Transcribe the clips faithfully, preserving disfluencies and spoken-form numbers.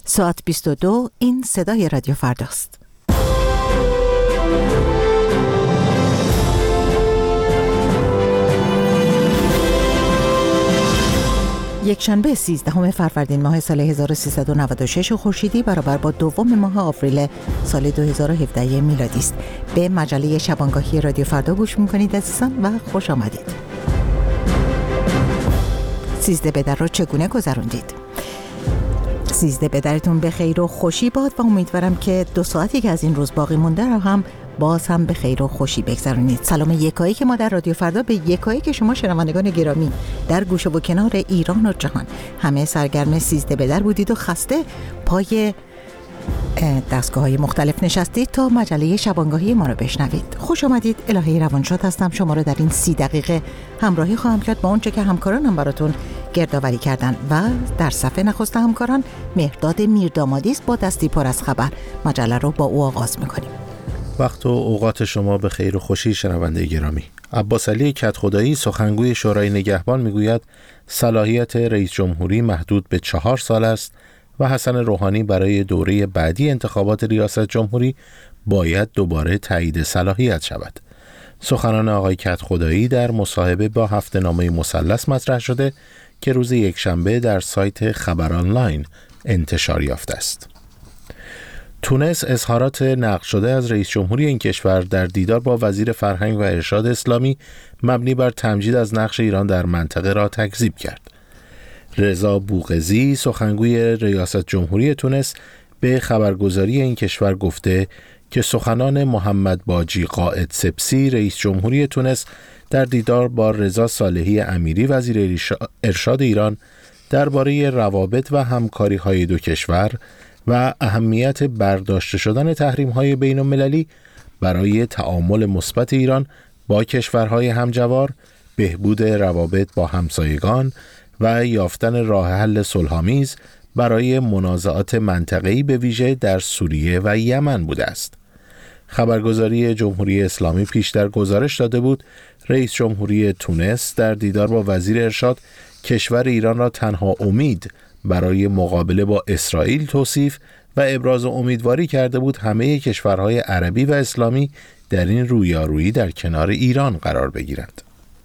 ساعت بیست و دو، این صدای رادیو فرداست. یک شنبه سیزدهم فروردین ماه سال هزار و سیصد و نود و شش خورشیدی برابر با دوم ماه آوریل سال دو هزار و هفده میلادی است. به مجله شبانگاهی رادیو فردا گوش می‌کنید عزیزان و خوش آمدید. سیزده بدر را چگونه گذراندید؟ سیزده بدرتون به خیر و خوشی باد و امیدوارم که دو ساعتی که از این روز باقی مونده را هم باز هم به خیر و خوشی بگذرونید. سلام یکایی که ما در رادیو فردا به یکایی که شما شنوندگان گرامی در گوشه و کنار ایران و جهان همه سرگرم سیزده بدر بودید و خسته پای دستگاه‌های مختلف نشستید تا مجله شبانگاهی ما رو بشنوید. خوش آمدید. الهی روانشاد هستم. شما رو در این سی دقیقه همراهی خواهم کرد با اونچه که همکارانم براتون گردآوری کردن و در صفحه نخست همکاران مهرداد میردامادی است با دستی پر از خبر. مجله رو با او آغاز می‌کنیم. وقت و اوقات شما به خیر و خوشی شنونده گرامی. عباس علی کدخدایی سخنگوی شورای نگهبان میگوید صلاحیت رئیس جمهوری محدود به چهار سال است و حسن روحانی برای دوره بعدی انتخابات ریاست جمهوری باید دوباره تایید صلاحیت شود. سخنان آقای کدخدایی در مصاحبه با هفته‌نامه مثلث مطرح شده که روز یکشنبه در سایت خبر آنلاین انتشار یافته است. تونس اظهارات نقل شده از رئیس جمهوری این کشور در دیدار با وزیر فرهنگ و ارشاد اسلامی مبنی بر تمجید از نقش ایران در منطقه را تکذیب کرد. رضا بوقزی سخنگوی ریاست جمهوری تونس به خبرگزاری این کشور گفته که سخنان محمد باجی قائد سپسی رئیس جمهوری تونس در دیدار با رضا صالحی امیری وزیر ارشاد ایران درباره روابط و همکاری‌های دو کشور و اهمیت برداشته شدن تحریم‌های بین‌المللی برای تعامل مثبت ایران با کشورهای همجوار، بهبود روابط با همسایگان و یافتن راه حل صلح‌آمیز برای منازعات منطقه‌ای به ویژه در سوریه و یمن بوده است. خبرگزاری جمهوری اسلامی پیشتر گزارش داده بود رئیس جمهوری تونس در دیدار با وزیر ارشاد کشور ایران را تنها امید برای مقابله با اسرائیل توصیف و ابراز امیدواری کرده بود همه کشورهای عربی و اسلامی در این رویارویی در کنار ایران قرار بگیرند.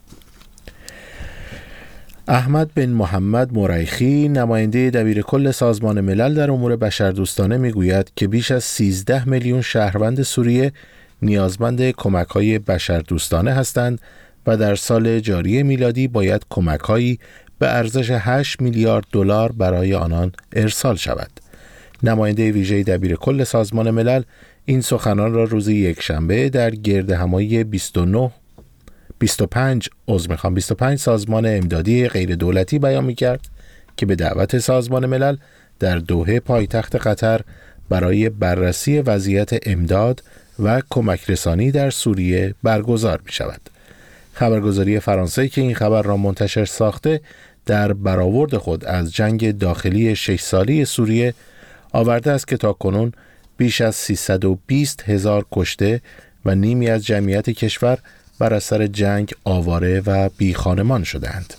احمد بن محمد مریخی نماینده دبیرکل سازمان ملل در امور بشردوستانه میگوید که بیش از سیزده میلیون شهروند سوریه نیازمند کمک‌های بشردوستانه هستند و در سال جاری میلادی باید کمک‌هایی به ارزش هشت میلیارد دلار برای آنان ارسال شود. نماینده ویژه دبیرکل سازمان ملل این سخنان را روز یکشنبه در گردهمایی بیست و نه بیست و پنج عضو میخوام بیست و پنج سازمان امدادی غیر دولتی بیان میکرد که به دعوت سازمان ملل در دوحه پایتخت قطر برای بررسی وضعیت امداد و کمک رسانی در سوریه برگزار میشود. خبرگزاری فرانسه که این خبر را منتشر ساخته در برآورد خود از جنگ داخلی شش ساله سوریه آورده است که تاکنون بیش از سیصد و بیست هزار کشته و نیمی از جمعیت کشور بر اثر جنگ آواره و بی خانمان شدند.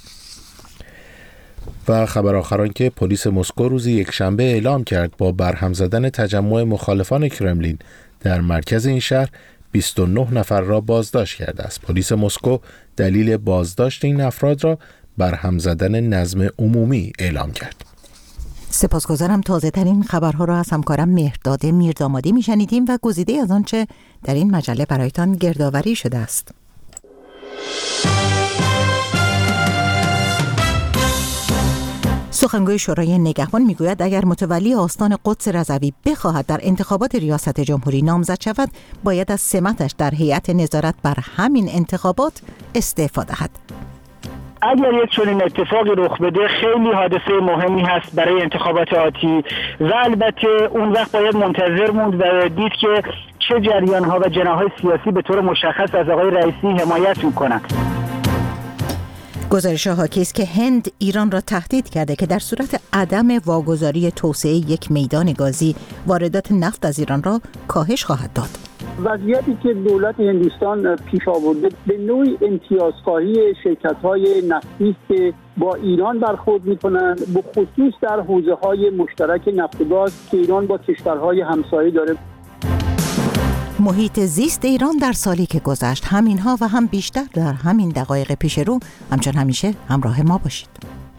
و خبر آخران که پلیس مسکو روز یکشنبه اعلام کرد با برهم زدن تجمع مخالفان کرملین در مرکز این شهر بیست و نه نفر را بازداشت کرده است. پلیس مسکو دلیل بازداشت این افراد را برهم زدن نظم عمومی اعلام کرد. سپاسگزارم. تازه ترین خبرها را از همکارم مهرداد میردامادی میشنیدیم و گزیده از آنچه در این مجله برایتان گردآوری شده است. سخنگوی شورای نگهبان میگوید اگر متولی آستان قدس رضوی بخواهد در انتخابات ریاست جمهوری نامزد شود باید از سمتش در هیئت نظارت بر همین انتخابات استعفا دهد. اگر یک چنین اتفاقی رخ بده خیلی حادثه مهمی هست برای انتخابات آتی و البته اون وقت باید منتظر موند و دید که چه جریان‌ها و جناح‌های سیاسی به طور مشخص از آقای رئیسی حمایت می‌کنند. گزارش حاکی است که هند ایران را تهدید کرده که در صورت عدم واگذاری توسعه یک میدان گازی واردات نفت از ایران را کاهش خواهد داد. وضعیتی که دولت هندوستان پیش آورده به نوعی امتیازخواهی شرکت‌های نفتی که با ایران برخورد می‌کنند، به خصوص در حوزه‌های مشترک نفت و گاز که ایران با کشورهای همسایه داره. محیط زیست ایران در سالی که گذشت، همینها و هم بیشتر در همین دقایق پیش رو، همچون همیشه همراه ما باشید.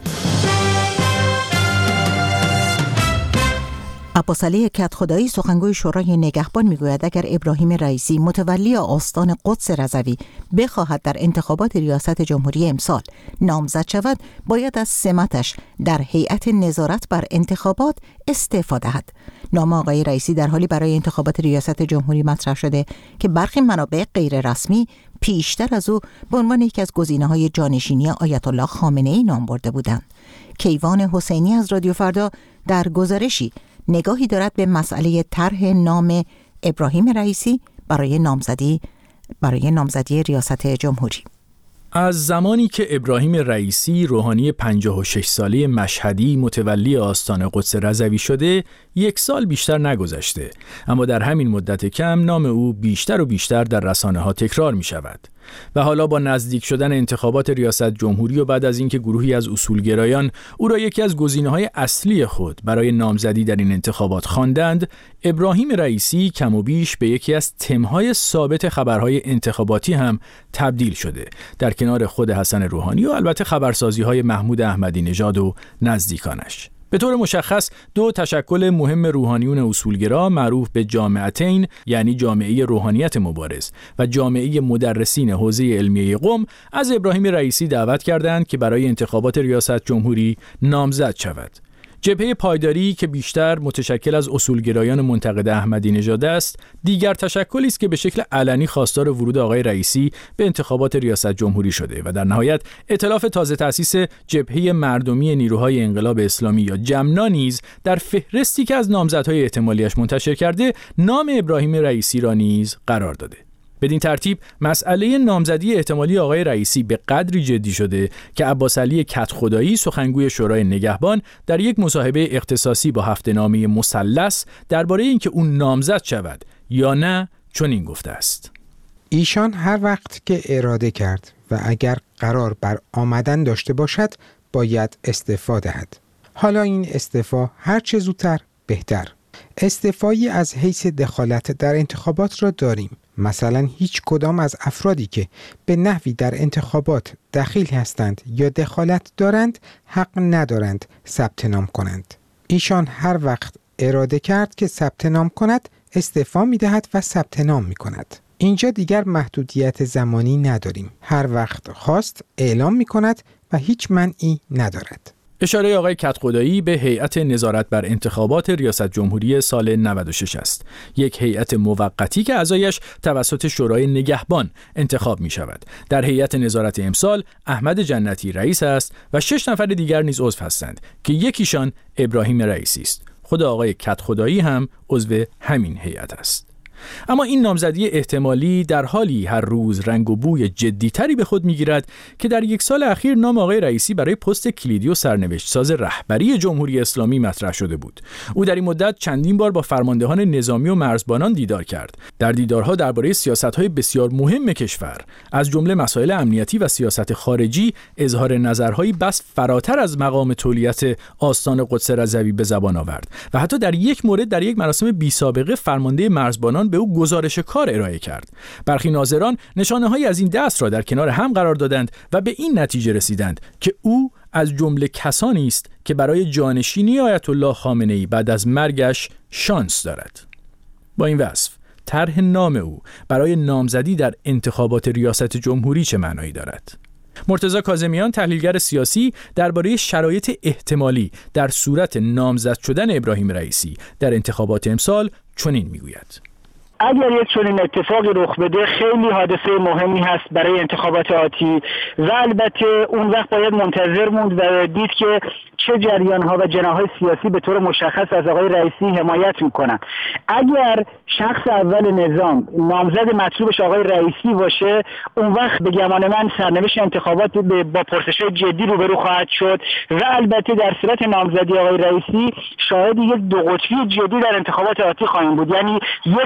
عباسعلی کدخدایی سخنگوی شورای نگهبان میگوید اگر ابراهیم رئیسی متولی آستان قدس رضوی بخواهد در انتخابات ریاست جمهوری امسال نامزد شود، باید از سمتش در هیئت نظارت بر انتخابات استعفا دهد. نام آقای رئیسی در حالی برای انتخابات ریاست جمهوری مطرح شده که برخی منابع غیر رسمی پیشتر از او به عنوان یکی از گزینه‌های جانشینی آیت الله خامنه‌ای نام برده بودند. کیوان حسینی از رادیو فردا در گزارشی نگاهی دارد به مسئله طرح نام ابراهیم رئیسی برای نامزدی برای نامزدی ریاست جمهوری. از زمانی که ابراهیم رئیسی روحانی پنجاه و شش ساله مشهدی متولی آستان قدس رضوی شده، یک سال بیشتر نگذشته، اما در همین مدت کم نام او بیشتر و بیشتر در رسانه‌ها تکرار می شود. و حالا با نزدیک شدن انتخابات ریاست جمهوری و بعد از اینکه گروهی از اصولگرایان او را یکی از گزینه‌های اصلی خود برای نامزدی در این انتخابات خواندند، ابراهیم رئیسی کم و بیش به یکی از تمهای ثابت خبرهای انتخاباتی هم تبدیل شده، در کنار خود حسن روحانی و البته خبرسازی‌های محمود احمدی نژاد و نزدیکانش. به طور مشخص دو تشکل مهم روحانیون اصولگرا معروف به جامعتین، یعنی جامعه روحانیت مبارز و جامعه مدرسین حوزه علمیه قم، از ابراهیم رئیسی دعوت کردند که برای انتخابات ریاست جمهوری نامزد شود. جبهه پایداری که بیشتر متشکل از اصولگرایان منتقد احمدی نژاد است، دیگر تشکلی است که به شکل علنی خواستار ورود آقای رئیسی به انتخابات ریاست جمهوری شده و در نهایت ائتلاف تازه تأسیس جبهه مردمی نیروهای انقلاب اسلامی یا جمنا نیز در فهرستی که از نامزدهای احتمالیش منتشر کرده نام ابراهیم رئیسی را نیز قرار داده. بدین ترتیب مسئله نامزدی احتمالی آقای رئیسی به قدری جدی شده که عباسعلی کدخدایی سخنگوی شورای نگهبان در یک مصاحبه اختصاصی با هفته‌نامه مثلث درباره اینکه اون نامزد شود یا نه چنین گفته است: ایشان هر وقت که اراده کرد و اگر قرار بر آمدن داشته باشد باید استعفا دهد. حالا این استعفا هر چه زودتر بهتر. استعفایی از حیث دخالت در انتخابات را داریم. مثلا هیچ کدام از افرادی که به نحوی در انتخابات دخیل هستند یا دخالت دارند حق ندارند ثبت نام کنند. ایشان هر وقت اراده کرد که ثبت نام کند استعفا می دهد و ثبت نام می کند. اینجا دیگر محدودیت زمانی نداریم. هر وقت خواست اعلام می کند و هیچ منعی ندارد. اشاره آقای کدخدایی به هیئت نظارت بر انتخابات ریاست جمهوری سال نود و شش است. یک هیئت موقتی که اعضایش توسط شورای نگهبان انتخاب می شود. در هیئت نظارت امسال احمد جنتی رئیس است و شش نفر دیگر نیز عضو هستند که یکیشان ابراهیم رئیسی است. خود آقای کدخدایی هم عضو همین هیئت است. اما این نامزدی احتمالی در حالی هر روز رنگ و بوی جدی‌تری به خود می‌گیرد که در یک سال اخیر نام آقای رئیسی برای پست کلیدی و سرنوشت ساز رهبری جمهوری اسلامی مطرح شده بود. او در این مدت چندین بار با فرماندهان نظامی و مرزبانان دیدار کرد. در دیدارها درباره سیاست‌های بسیار مهم کشور، از جمله مسائل امنیتی و سیاست خارجی، اظهار نظرهایی بس فراتر از مقام تولیت آستان قدس رضوی به زبان آورد و حتی در یک مورد در یک مراسم بی‌سابقه فرمانده مرزبانان به او گزارش کار ارائه کرد. برخی ناظران نشانه‌هایی از این دست را در کنار هم قرار دادند و به این نتیجه رسیدند که او از جمله کسانی است که برای جانشینی آیت الله خامنه‌ای بعد از مرگش شانس دارد. با این وصف طرح نام او برای نامزدی در انتخابات ریاست جمهوری چه معنایی دارد؟ مرتضی کاظمیان تحلیلگر سیاسی درباره شرایط احتمالی در صورت نامزد شدن ابراهیم رئیسی در انتخابات امسال چنین میگوید: اگر یک چنین اتفاقی رخ بده خیلی حادثه مهمی هست برای انتخابات آتی و البته اون وقت باید منتظر موند و دید که چه جریان‌ها و جناح‌های سیاسی به طور مشخص از آقای رئیسی حمایت می‌کنن. اگر شخص اول نظام نامزد مطلوبش آقای رئیسی باشه، اون وقت به گمان من سرنوشت انتخابات با پرسش‌های جدی روبرو خواهد شد و البته در صورت نامزدی آقای رئیسی شاهد یک دو قطبی جدی در انتخابات آتی خواهیم بود. یعنی یک طرف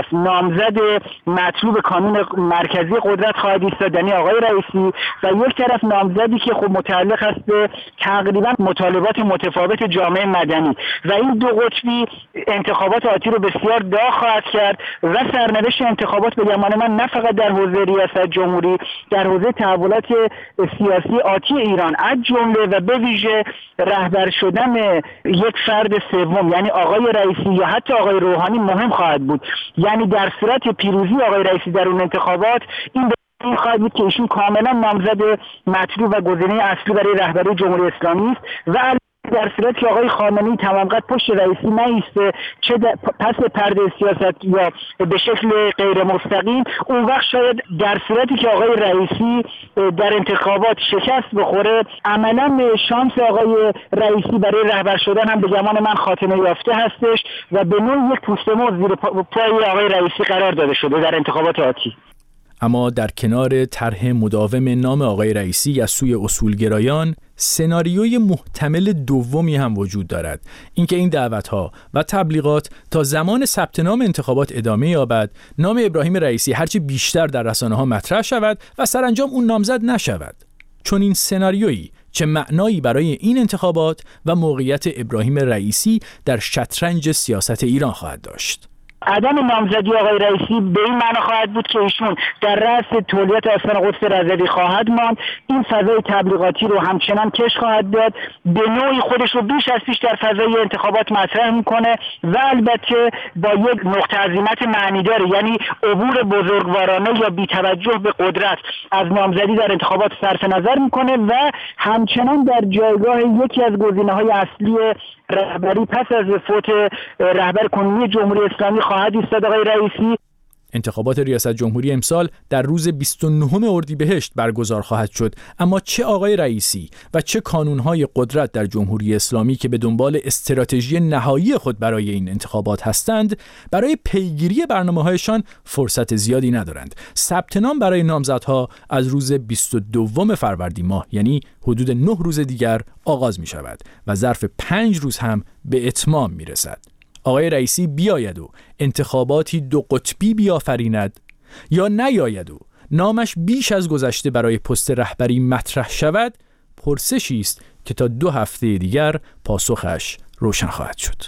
نامزد مطلوب کانون مرکزی قدرت خواهد ایستاد، یعنی آقای رئیسی، و یک طرف نامزدی که خب متعلق است به تقریبا مطالبات متفاوت جامعه مدنی و این دو قطبی انتخابات آتی رو بسیار داغ خواهد کرد و سرنوشت انتخابات به گمان من نه فقط در حوزه ریاست جمهوری، در حوزه تحولات سیاسی آتی ایران از جمله و به ویژه رهبر شدن یک فرد سوم یعنی آقای رئیسی یا حتی آقای روحانی مهم خواهد بود. یعنی در صورت پیروزی آقای رئیسی در اون انتخابات این این خواهد بود که ایشون کاملا نامزد مطلوب و گزینه اصلی برای رهبری جمهوری اسلامی است و در صورتی که آقای خامنه‌ای تمام قد پشت رئیسی نایسته، چه پس پرده سیاست یا به شکل غیر مستقیم، اون وقت شاید در صورتی که آقای رئیسی در انتخابات شکست بخوره عملا شانس آقای رئیسی برای رهبر شدن هم به گمان من خاتمه یافته هستش و به نوعی یک پوست موز زیر پای آقای رئیسی قرار داده شده در انتخابات آتی. اما در کنار طرح مداوم نام آقای رئیسی از سوی اصولگرایان، سناریوی محتمل دومی هم وجود دارد، اینکه این دعوت‌ها و تبلیغات تا زمان ثبت نام انتخابات ادامه یابد، نام ابراهیم رئیسی هرچه بیشتر در رسانه‌ها مطرح شود و سرانجام اون نامزد نشود. چون این سناریویی چه معنایی برای این انتخابات و موقعیت ابراهیم رئیسی در شطرنج سیاست ایران خواهد داشت؟ عدم نامزدی آقای رئیسی به این معنی خواهد بود که ایشون در رأس تولیت آستان قدس رضوی خواهد ماند، این فضای تبلیغاتی رو همچنان کش خواهد داد، به نوعی خودش رو بیش از پیش در فضای انتخابات مطرح میکنه و البته با یک نقطه عظیمت معنیدار، یعنی عبور بزرگوارانه یا بی‌توجه به قدرت از نامزدی در انتخابات صرف نظر میکنه و همچنان در جایگاه یکی از گزینه‌های اصلی رهبری پس از فوت رهبر کنونی جمهوری اسلامی خواهد ایستاد آقای رئیسی. انتخابات ریاست جمهوری امسال در روز بیست و نهم اردیبهشت برگزار خواهد شد، اما چه آقای رئیسی و چه کانونهای قدرت در جمهوری اسلامی که به دنبال استراتژی نهایی خود برای این انتخابات هستند، برای پیگیری برنامه‌هایشان فرصت زیادی ندارند. ثبت نام برای نامزدها از روز بیست و دوم فروردین ماه، یعنی حدود نه روز دیگر آغاز می شود و ظرف پنج روز هم به اتمام می رسد. آقای رئیسی بیاید و انتخاباتی دو قطبی بیافریند یا نیاید و نامش بیش از گذشته برای پست رهبری مطرح شود، پرسشی است که تا دو هفته دیگر پاسخش روشن خواهد شد.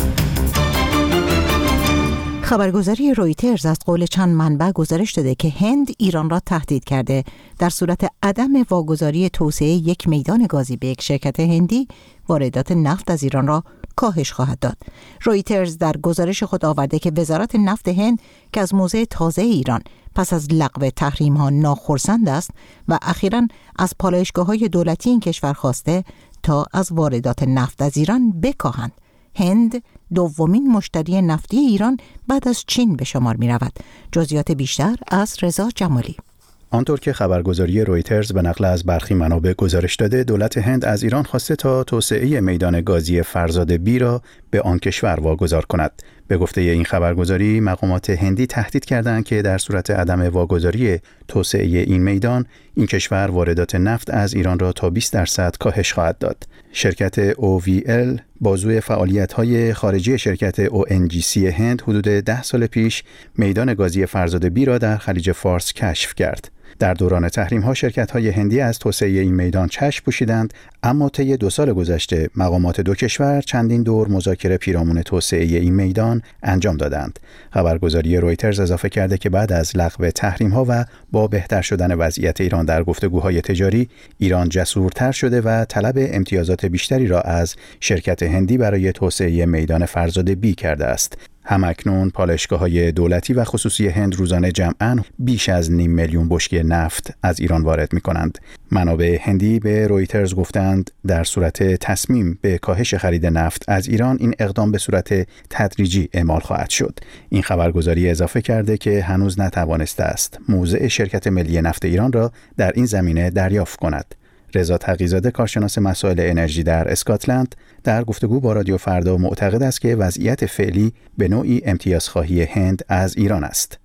خبرگزاری رویترز از قول چند منبع گزارش داده که هند ایران را تهدید کرده در صورت عدم واگذاری توسعه یک میدان گازی به یک شرکت هندی، واردات نفت از ایران را کاهش خواهد داد. رویترز در گزارش خود آورده که وزارت نفت هند که از موضع تازه ایران پس از لغو تحریم ها ناخرسند است و اخیراً از پالایشگاه‌های دولتی این کشور خواسته تا از واردات نفت از ایران بکاهند. هند دومین مشتری نفتی ایران بعد از چین به شمار می رود. جزئیات بیشتر از رضا جمالی. آنطور که خبرگزاری رویترز به نقل از برخی منابع گزارش داده، دولت هند از ایران خواسته تا توسعه میدان گازی فرزاد بی را به آن کشور واگذار کند. به گفته این خبرگزاری، مقامات هندی تهدید کردند که در صورت عدم واگذاری توسعه این میدان، این کشور واردات نفت از ایران را تا بیست درصد کاهش خواهد داد. شرکت او وی ال بازوی فعالیت‌های خارجی شرکت او ان جی سی هند حدود ده سال پیش میدان گازی فرزاد بی را در خلیج فارس کشف کرد. در دوران تحریم‌ها شرکت‌های هندی از توسعه این میدان چشم پوشیدند، اما طی دو سال گذشته مقامات دو کشور چندین دور مذاکره پیرامون توسعه این میدان انجام دادند. خبرگزاری رویترز اضافه کرده که بعد از لغو تحریم‌ها و با بهتر شدن وضعیت ایران در گفتگوهای تجاری، ایران جسورتر شده و طلب امتیازات بیشتری را از شرکت هندی برای توسعه میدان فرزاد بی کرده است. همکنون پالایشگاه‌های دولتی و خصوصی هند روزانه جمعاً بیش از نیم میلیون بشکه نفت از ایران وارد می‌کنند. منابع هندی به رویترز گفتند در صورت تصمیم به کاهش خرید نفت از ایران، این اقدام به صورت تدریجی اعمال خواهد شد. این خبرگزاری اضافه کرده که هنوز نتوانسته است موضع شرکت ملی نفت ایران را در این زمینه دریافت کند. رضا تقی‌زاده، کارشناس مسائل انرژی در اسکاتلند، در گفتگو با رادیو فردا معتقد است که وضعیت فعلی به نوعی امتیازخواهی هند از ایران است.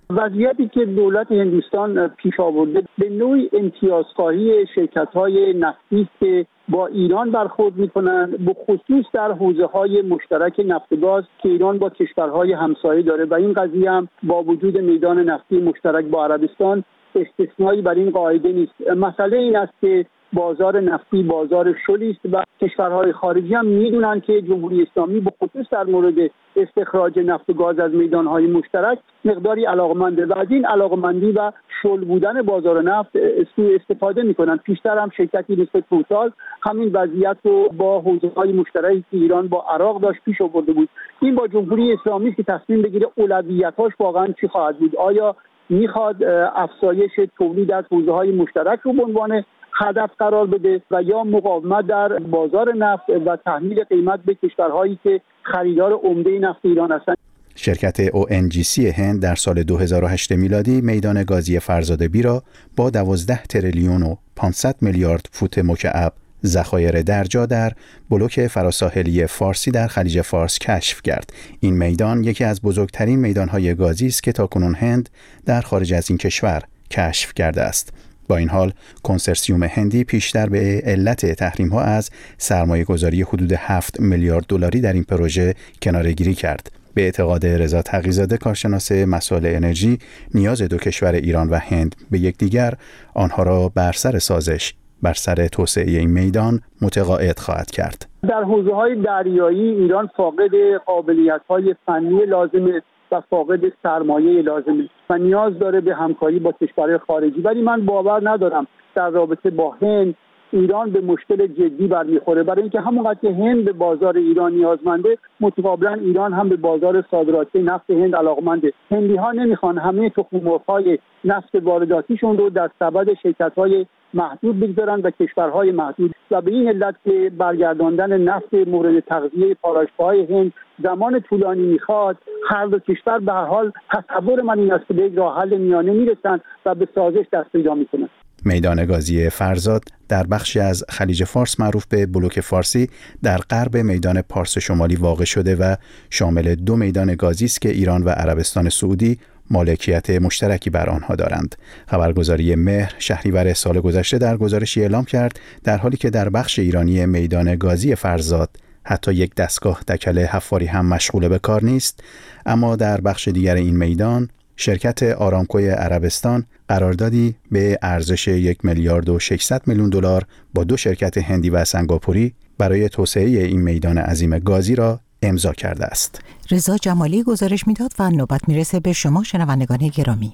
وضعیتی که دولت هندوستان پیش آورده به نوعی امتیازخواهی شرکت‌های نفتی که با ایران برخورد می‌کنند، به خصوص در حوزه‌های مشترک نفت و گاز که ایران با کشورهای همسایه داره و این قضیه هم با وجود میدان نفتی مشترک با عربستان استثنایی بر این قاعده نیست. مسئله این است که بازار نفتی بازار شلی است و کشورهای خارجی هم میدونن که جمهوری اسلامی به خصوص در مورد استخراج نفت و گاز از میدانهای مشترک مقداری علاقمنده و از این علاقمندی و شل بودن بازار نفت سوء استفاده میکنن. پیشتر هم شرکتی مثل توتال همین وضعیت رو با حوزه‌های مشترکی که ایران با عراق داشت پیش آورده بود. این با جمهوری اسلامی که تصمیم بگیره اولویتاش واقعا چی خواهد بود؟ آیا میخواد افزایش تولید از حوزه‌های مشترک رو به عنوان هدف قرار بده و یا مقاومت در بازار نفت و تحمیل قیمت به کشورهایی که خریدار عمده نفت ایران هستند؟ شرکت او ان جی سی هند در سال دو هزار و هشت میلادی میدان گازی فرزاد بی را با دوازده تریلیون و پانصد میلیارد فوت مکعب ذخایر درجا در بلوک فراساحلی فارسی در خلیج فارس کشف کرد. این میدان یکی از بزرگترین میدان‌های گازی است که تاکنون هند در خارج از این کشور کشف کرده است. با این حال کنسرسیوم هندی پیشتر به علت تحریم ها از سرمایه گذاری حدود هفت میلیارد دلاری در این پروژه کناره‌گیری کرد. به اعتقاد رضا تقی‌زاده کارشناس مسائل انرژی، نیاز دو کشور ایران و هند به یکدیگر آنها را بر سر سازش بر سر توسعه این میدان متقاعد خواهد کرد. در حوزه‌های دریایی ایران فاقد قابلیت‌های فنی لازمه و فاقد سرمایه لازمه و نیاز داره به همکاری با کشورهای خارجی، ولی من باور ندارم در رابطه با هند ایران به مشکل جدی برمیخوره، برای اینکه همونقدر که هند به بازار ایران نیازمنده متقابلا ایران هم به بازار صادراتی نفت هند علاقمنده. هندی ها نمیخوان همه تخم مرغ‌های نفت وارداتیشون رو در سبد شرکت‌های محدود بگذارن و کشورهای محدود و به این علت که برگرداندن نفت مورد تغذیه پالایشگاه‌های هند زمان طولانی میخواد، هر دو کشور به هر حال تصور من این است که به یک راه حل میانه میرسن و به سازش دست پیدا میکنن. میدان گازی فرزاد در بخشی از خلیج فارس معروف به بلوک فارسی در غرب میدان پارس شمالی واقع شده و شامل دو میدان گازی است که ایران و عربستان سعودی مالکیت مشترکی بر آنها دارند. خبرگزاری مهر شهریور سال گذشته در گزارشی اعلام کرد در حالی که در بخش ایرانی میدان گازی فرزاد حتی یک دستگاه دکل حفاری هم مشغول به کار نیست، اما در بخش دیگر این میدان شرکت آرامکوی عربستان قراردادی به ارزش یک میلیارد و ششصد میلیون دلار با دو شرکت هندی و سنگاپوری برای توسعه این میدان عظیم گازی را امضا کرده است. رضا جمالی گزارش میداد و نوبت میرسه به شما شنوندگان گرامی.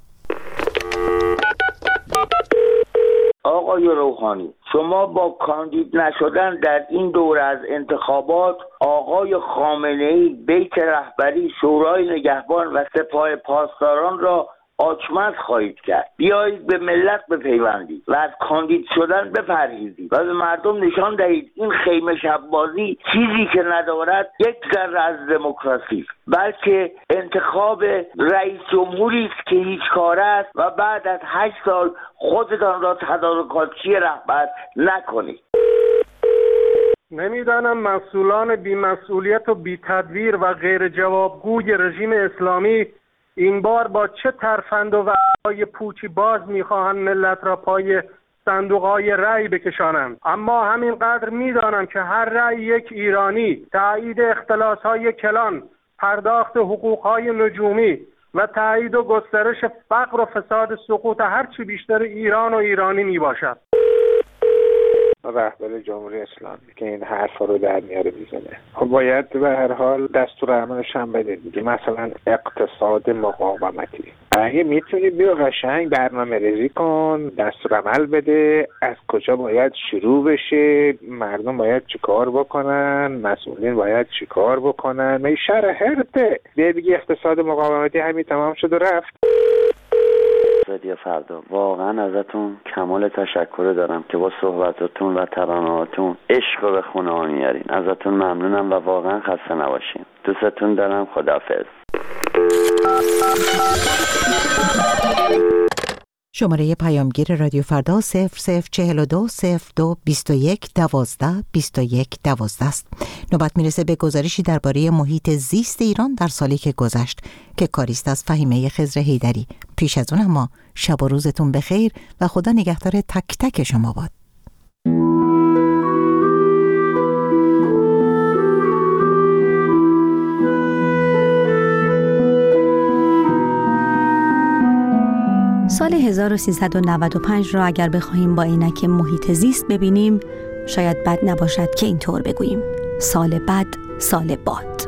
آقای روحانی، شما با کاندید نشدن در این دوره از انتخابات آقای خامنه‌ای بیت رهبری شورای نگهبان و سپاه پاسداران را آچمز خواهید کرد. بیایید به ملت بپیوندید و از کاندید شدن بپرهیزید و به مردم نشان دهید این خیمه شب‌بازی چیزی که ندارد یک ذره از دموکراسی، بلکه انتخاب رئیس جمهوری است که هیچ کاره است و بعد از هشت سال خودتان را تدارکاتچی رهبر نکنید. نمیدانم مسئولان بی‌مسئولیت و بی‌تدبیر و غیر جوابگوی رژیم اسلامی این بار با چه ترفند و وعده‌های پوچی باز می‌خواهند ملت را پای صندوق‌های رأی بکشانند. اما همینقدر می‌دانم که هر رأی یک ایرانی، تایید اختلاس‌های کلان، پرداخت حقوق‌های نجومی و تایید و گسترش فقر و فساد سقوط هرچی بیشتر ایران و ایرانی میباشد. رهبر جمهوری اسلامی که این حرفا رو در میاره میزنه، خب باید به هر حال دستور عملش هم بده دیگه. مثلا اقتصاد مقاومتی، اگه میتونی بیا قشنگ برنامه ریزی کن، دستور عمل بده، از کجا باید شروع بشه، مردم باید چیکار بکنن، مسئولین باید چیکار بکنن. می شرح هرته دیگه اقتصاد مقاومتی همین تمام شد و رفت. رادیو فردا واقعا ازتون کمال تشکر دارم که با صحبتاتون و ترانه‌هاتون عشق به خونه ها میارین. ازتون ممنونم و واقعا خسته نباشین. دوستتون دارم. خداحافظ. شماره پیامگیر رادیو فردا صفر صفر چهل و دو صفر دو بیست و یک دوازده بیست و یک دوازده است. نوبت میرسه به گزارشی درباره محیط زیست ایران در سالی که گذشت که کاریست از فهیمه خضر حیدری. پیش از اون اما شب و روزتون بخیر و خدا نگهدار تک تک شما باد. سال هزار و سیصد و نود و پنج را اگر بخواهیم با عینک محیط زیست ببینیم، شاید بد نباشد که اینطور بگوییم: سال بد، سال باد.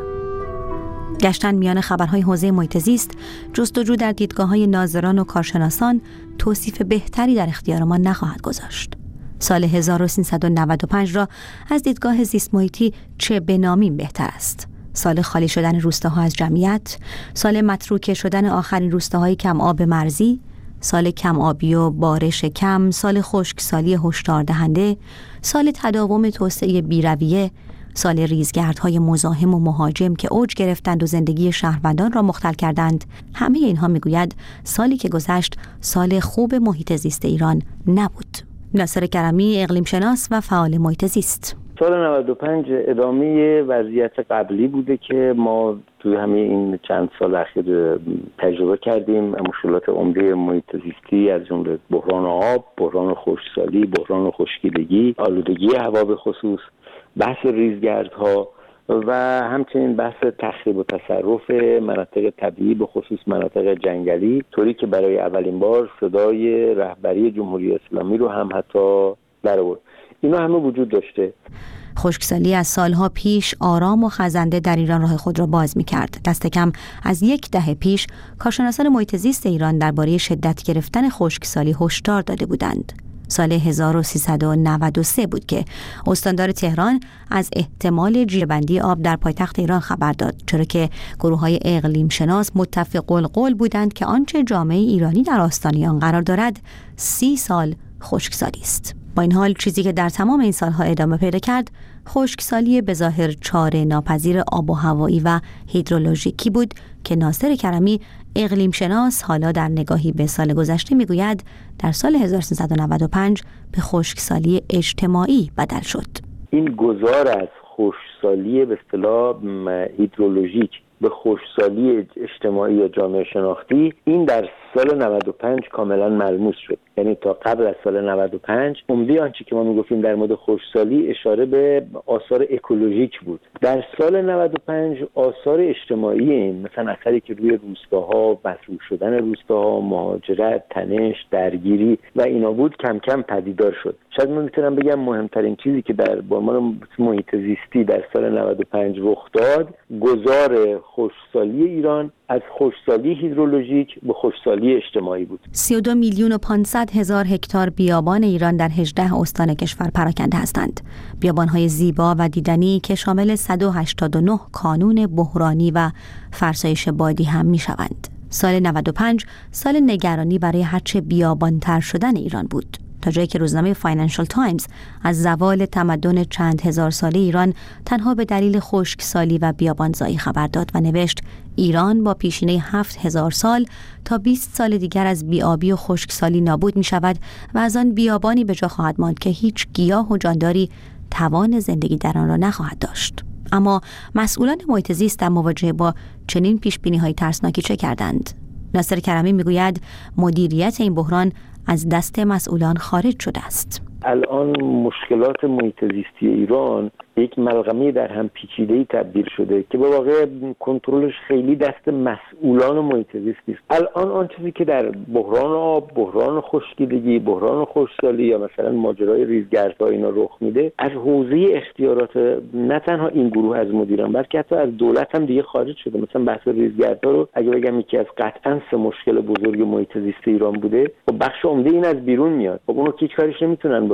گشتن میان خبرهای حوزه محیط زیست، جستجو در دیدگاه‌های ناظران و کارشناسان توصیف بهتری در اختیار ما نخواهد گذاشت. سال هزار و سیصد و نود و پنج را از دیدگاه زیست محیطی چه بنامیم بهتر است؟ سال خالی شدن روستاها از جمعیت، سال متروکه شدن آخرین روستاهای کم آب مرزی، سال کم آبی و بارش کم، سال خشکسالی هشدار دهنده، سال تداوم توسعه بی‌رویه، سال ریزگردهای مزاحم و مهاجم که اوج گرفتند و زندگی شهروندان را مختل کردند. همه اینها میگوید سالی که گذشت سال خوب محیط زیست ایران نبود. ناصر کرمی، اقلیم شناس و فعال محیط زیست: سال نود و پنج ادامه وضعیت قبلی بوده که ما توی همه این چند سال اخیر تجربه کردیم. مشکلات عمده محیط زیستی از جمله بحران آب، بحران خشکسالی، بحران خشکیدگی، آلودگی هوا به خصوص، بحث ریزگردها و همچنین بحث تخریب و تصرف مناطق طبیعی به خصوص مناطق جنگلی، طوری که برای اولین بار صدای رهبری جمهوری اسلامی رو هم حتی درآورد. اینا همه وجود داشته. خشکسالی از سالها پیش آرام و خزنده در ایران راه خود را باز می‌کرد. دست کم از یک دهه پیش کارشناسان محیط زیست ایران درباره شدت گرفتن خشکسالی هشدار داده بودند. سال هزار و سیصد و نود و سه بود که استاندار تهران از احتمال جیره‌بندی آب در پایتخت ایران خبر داد، چرا که گروه‌های اقلیم شناس متفق القول بودند که آنچه جامعه ایرانی در آستانه آن قرار دارد سی سال خشکسالی است. با این حال چیزی که در تمام این سالها ادامه پیدا کرد خشکسالی به ظاهر چاره ناپذیر آب و هوایی و هیدرولوژیکی بود که ناصر کرمی، اقلیم شناس، حالا در نگاهی به سال گذشته میگوید در سال هزار و سیصد و نود و پنج به خشکسالی اجتماعی بدل شد. این گذار از خشکسالی به اصطلاح هیدرولوژیک به خشکسالی اجتماعی یا جامعه شناختی، این در سال نود و پنج کاملا ملموس شد. یعنی تا قبل از سال نود و پنج عمده آنچه که ما میگفتیم در مورد خشکسالی اشاره به آثار اکولوژیک بود. در سال نود و پنج آثار اجتماعی این، مثلا اثری که روی روستاها، مصروف شدن روستاها، مهاجرت، تنش، درگیری و اینا بود، کم کم پدیدار شد. شاید من میتونم بگم مهمترین چیزی که در بارمان محیط زیستی در سال نود و پنج رخ داد، گذار خشکسالی ایران از خشکسالی هیدرولوژیک به خشکسالی اجتماعی بود. سی و دو میلیون و پانصد هزار هکتار بیابان ایران در هجده استان کشور پراکنده هستند. بیابان‌های زیبا و دیدنی که شامل صد و هشتاد و نه کانون بحرانی و فرسایش بادی هم می‌شوند. سال نود و پنج سال نگرانی برای هرچه بیابان‌تر شدن ایران بود، تا جایی که روزنامه فاینانشال تایمز از زوال تمدن چند هزار ساله ایران تنها به دلیل خشکسالی و بیابانزایی خبر داد و نوشت ایران با پیشینه هفت هزار سال تا بیست سال دیگر از بیابی و خشکسالی نابود می شود و از آن بیابانی به جا خواهد ماند که هیچ گیاه و جانداری توان زندگی در آن را نخواهد داشت. اما مسئولان محیط زیست در مواجهه با چنین پیشبینی‌های ترسناکی چه کردند؟ ناصر کرمی میگوید مدیریت این بحران از دست مسئولان خارج شده است. الان مشکلات محیط زیستی ایران یک ملغمه در هم پیچیده‌ای تبدیل شده که به واقع کنترلش خیلی دست مسئولان محیط زیست است. الان آن چیزی که در بحران آب، بحران خشکیدگی، بحران خشکسالی یا مثلا ماجرای ریزگردها اینا رخ میده، از حوزه اختیارات نه تنها این گروه از مدیران بلکه حتی از دولت هم دیگه خارج شده. مثلا بحث ریزگردها رو اگه بگم یکی از قطعاً سه مشکل بزرگ محیط زیست ایران بوده، خب بخش عمده این از بیرون میاد. خب اونو هیچ کاریش نمیتونن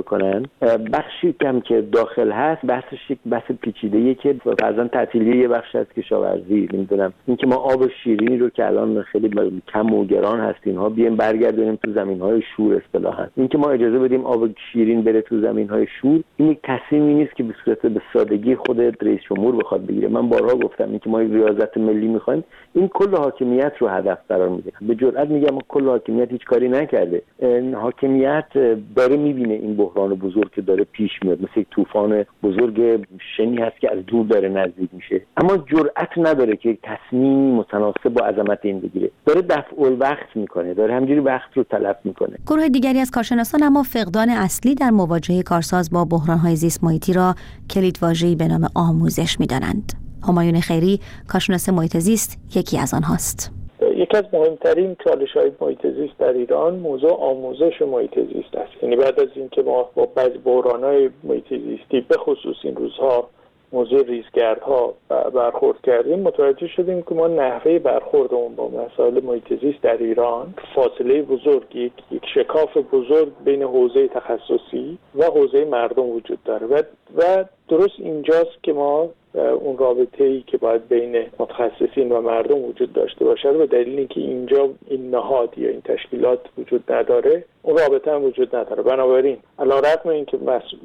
بکنن. بخشی کم که داخل هست بحثش یک بحث پیچیده‌ایه که فرضاً تعطیلی یه بخش از کشاورزی، نمیدونم اینکه ما آب شیرینی رو که الان خیلی کم و گران هست اینها بیایم برگردونیم تو زمین‌های شور اصطلاحاً، اینکه ما اجازه بدیم آب شیرین بره تو زمین‌های شور، این یک تصمیمی نیست که به صورت به سادگی خود رئیس جمهور بخواد بگیره. من بارها گفتم اینکه ما یک ریاست ملی می‌خوایم، این کل حاکمیت رو هدف قرار میده. به جرئت میگم کل حاکمیت هیچ کاری نکرده. حاکمیت داره میبینه این بحران بزرگ که داره پیش میاد، مثل یک طوفان بزرگ شنی هست که از دور داره نزدیک میشه، اما جرأت نداره که یک تصمیمی متناسب با عظمت این بگیره. داره دفع الوقت میکنه، داره همجوری وقت رو تلف میکنه. گروه دیگری از کارشناسان اما فقدان اصلی در مواجهه کارساز با بحران‌های زیست محیطی را کلیدواژه‌ای به نام آموزش میدانند. همایون خیری، کارشناس محیط زیست، یکی از آنهاست. یکی از مهمترین چالش‌های محیط زیست در ایران موضوع آموزش محیط زیست است. یعنی بعد از اینکه ما با بعضی بحران‌های محیط زیستی به خصوص این روزها موضوع ریزگردها برخورد کردیم، متوجه شدیم که ما نحوه برخوردمون با مسائل محیط زیست در ایران فاصله بزرگی، یک شکاف بزرگ بین حوزه تخصصی و حوزه مردم وجود داره و و درست اینجاست که ما اون رابطه‌ای که باید بین متخصصین و مردم وجود داشته باشه و دلیل اینکه اینجا این نهاد یا این تشکیلات وجود نداره، اون رابطه هم وجود نداره. بنابراین علیرغم اینکه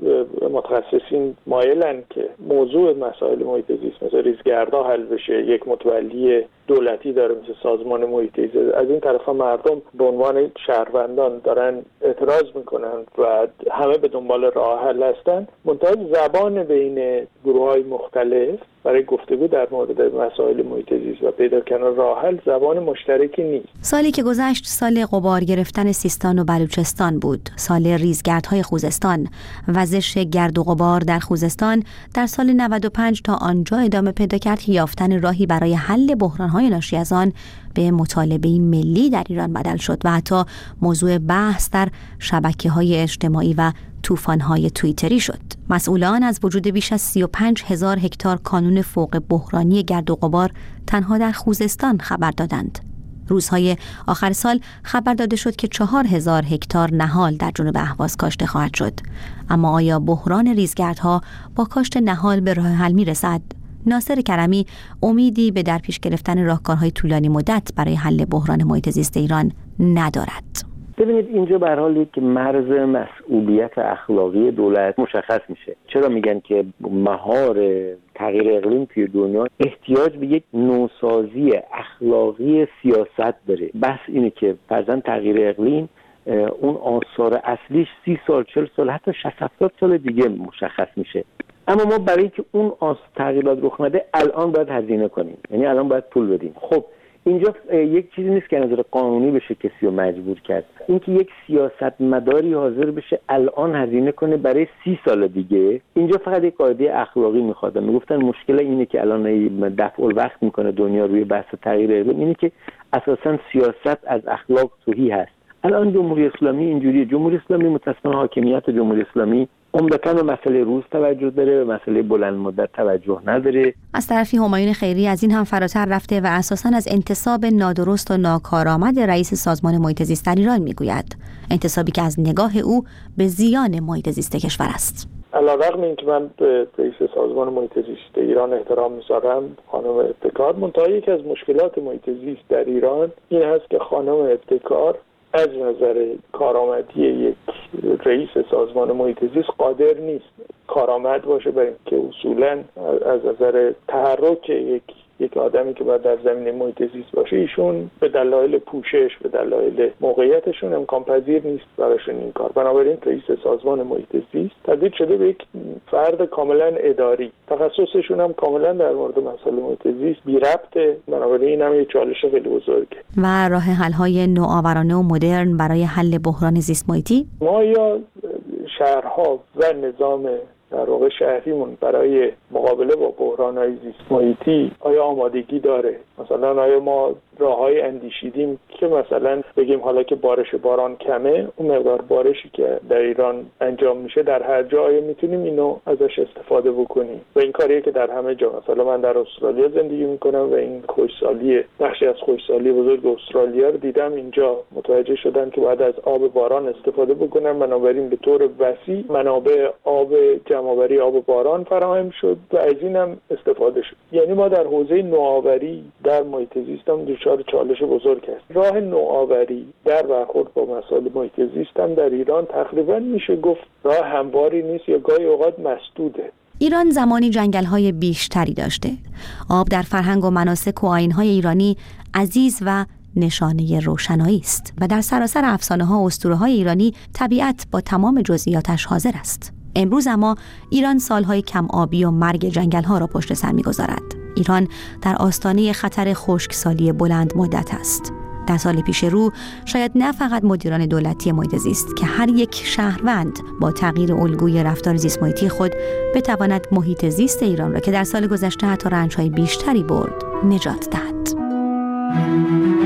متخصصین مایلن که موضوع مسائل محیط زیست مثل ریزگردها حل بشه، یک متولی دولتی داره مثل سازمان محیط زیست، از این طرف مردم به عنوان شهروندان دارن اعتراض میکنن و همه به دنبال راه حل هستن، منتها زبان بین گروه‌های مختلف برای گفتگو در مورد مسائل محیط زیست و پیدا کردن راه حل زبان مشترکی نیست. سالی که گذشت سال غبار گرفتن سیستان و بلوچستان بود، سال ریزگردهای خوزستان. وزش گرد و غبار در خوزستان در سال نود و پنج تا آنجا ادامه پیدا کرد که یافتن راهی برای حل بحران‌های ناشی از آن به مطالبه ملی در ایران بدل شد و حتی موضوع بحث در شبکه‌های اجتماعی و طوفان‌های توییتری شد. مسئولان از وجود بیش از سی و پنج هزار هکتار کانون فوق بحرانی گرد و غبار تنها در خوزستان خبر دادند. روزهای آخر سال خبر داده شد که چهار هزار هکتار نهال در جنوب اهواز کاشته خواهد شد. اما آیا بحران ریزگردها با کاشت نهال به راه حل می‌رسد؟ ناصر کرمی امیدی به در پیش گرفتن راهکارهای طولانی مدت برای حل بحران محیط زیست ایران ندارد. ببینید اینجا به حال یک مرز مسئولیت اخلاقی دولت مشخص میشه. چرا میگن که مهار تغییر اقلیم توی دنیا احتیاج به یک نوسازی اخلاقی سیاست داره؟ بحث اینه که فرضاً تغییر اقلیم اون آثار اصلیش سی سال، چهل سال، حتی شصت هفتاد سال دیگه مشخص میشه. اما ما برای که اون آثار تغییرات رخ نده الان باید هزینه کنیم، یعنی الان باید پول بدیم. خب اینجا یک چیزی نیست که از نظر قانونی بشه کسی رو مجبور کرد. اینکه یک سیاستمداری حاضر بشه الان هزینه کنه برای سی سال دیگه، اینجا فقط یک قاعده اخلاقی میخواد. میگفتن مشکل اینه که الان دفع الوقت میکنه دنیا روی بحث تغییر اقلیم، اینه که اساسا سیاست از اخلاق تهی هست. الان جمهوری اسلامی اینجوریه. جمهوری اسلامی متأسفانه حاکمیت جمهوری اسلامی عمدتاً به مسئله روز توجه داره، به مسئله بلند مدت توجه نداره. از طرفی همایون خیری از این هم فراتر رفته و اساساً از انتصاب نادرست و ناکارآمد رئیس سازمان محیط زیست در ایران میگوید، انتصابی که از نگاه او به زیان محیط زیست کشور است. علیرغم اینکه من به رئیس سازمان محیط زیست ایران احترام میذارم، خانم ابتکار، منتها یکی از مشکلات محیط زیست در ایران این هست که خانم ابتکار از نظر کارآمدی یک رئیس سازمان محیط زیست قادر نیست کارآمد باشه، برای اینکه اصولاً از نظر تحرک یک یک آدمی که باید در زمینه محیط زیست باشه، ایشون به دلایل پوشش، به دلایل موقعیتشون امکان پذیر نیست براشون این کار. بنابراین رئیس سازمان محیط زیست تبدیل شده به یک فرد کاملا اداری، تخصصشون هم کاملا در مورد مسائل محیط زیست بی ربطه. بنابراین این هم یک چالش خیلی بزرگه. و راه حل‌های نوآورانه و مدرن برای حل بحران زیست محیطی، ما یا شهرها و نظام در واقع شهریمون برای مقابله با بحران‌های زیست محیطی آیا آمادگی داره؟ مثلا آیا ما راههای اندیشیدیم که مثلا بگیم حالا که بارش باران کمه، اون مقدار بارشی که در ایران انجام میشه در هر جایی میتونیم اینو ازش استفاده بکنیم و این کاریه که در همه جا. مثلا من در استرالیا زندگی میکنم و این خشکسالی، بخشی از خشکسالی بزرگ استرالیا رو دیدم. اینجا متوجه شدن که باید از آب باران استفاده بکنن، بنابراین به طور وسیع منابع آب جمع‌آوری آب باران فراهم شد و از اینم استفاده شد. یعنی ما در حوزه نوآوری در محیط زیست هم دچار چالش بزرگ است. راه نوآوری در برخورد با مسائل محیط زیست هم در ایران تقریبا میشه گفت راه همواری نیست یا گاهی اوقات مسدوده. ایران زمانی جنگل‌های بیشتری داشته. آب در فرهنگ و مناسک و آیین‌های ایرانی عزیز و نشانه روشنایی است و در سراسر افسانه‌ها و اسطوره‌های ایرانی طبیعت با تمام جزئیاتش حاضر است. امروز اما ایران سالهای کم آبی و مرگ جنگل‌ها را پشت سر می‌گذارد. ایران در آستانه خطر خشکسالی بلند مدت است. در سال پیش رو شاید نه فقط مدیران دولتی محیط زیست که هر یک شهروند با تغییر الگوی رفتار زیست محیطی خود بتواند محیط زیست ایران را که در سال گذشته حتی رنج‌های بیشتری برد نجات دهد.